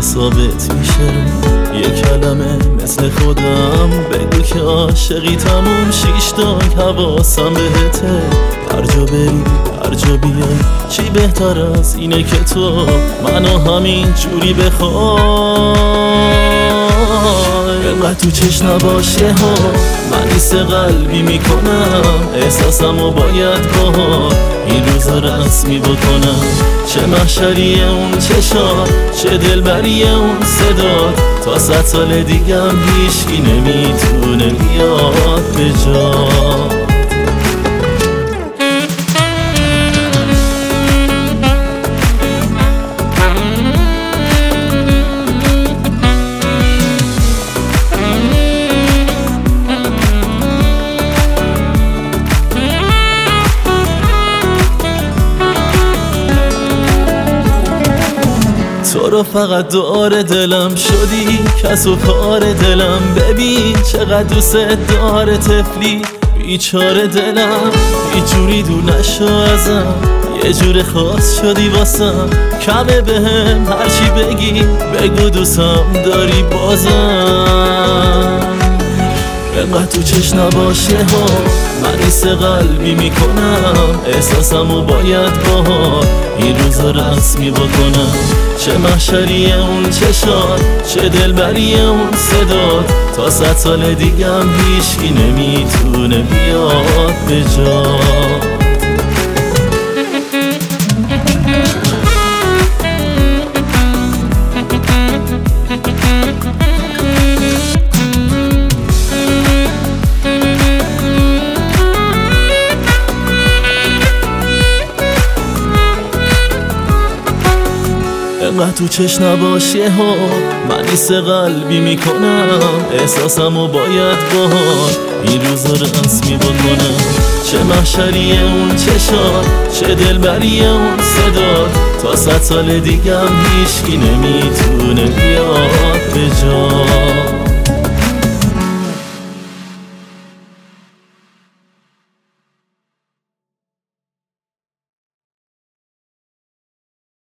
ثابت میشه یه کلمه مثل خودم بگو که عاشقی تموم 6 تا حواسم بهته هر جا بری هر جا بیای چی بهتر از اینه که تو منو همین جوری بخوای اینقدر تو چشم نباشه ها من ایست قلبی میکنم احساسمو باید با این روزا رسمی بکنم چه محشریه اون چشات چه دلبریه اون صدات تا 100 سال دیگم هیچکی نمیتونه بیاد به جات تو رو فقط دور دلم شدی کس و کار دلم ببین چقدر دوست داره طفلی بیچاره دلم هیچ جوری دور نشو ازم یه جور خاص شدی واسم کمه بهم هرچی بگی بگو دوستم داری بازم اینقدر تو چشم نباشه ها من ایست قلبی میکنم احساسمو باید با این روزا رسمی بکنم چه محشریه اون چشات چه دلبریه اون صدات تا 100 سال دیگم هیچکی نمیتونه بیاد به جات اینقدر تو چشم نباشه ها من ایست قلبی میکنم احساسمو باید با این روزا رسمی بکنم چه محشریه اون چشات چه دلبریه اون صدات تا 100 سال دیگم هیچکی نمیتونه بیاد به جات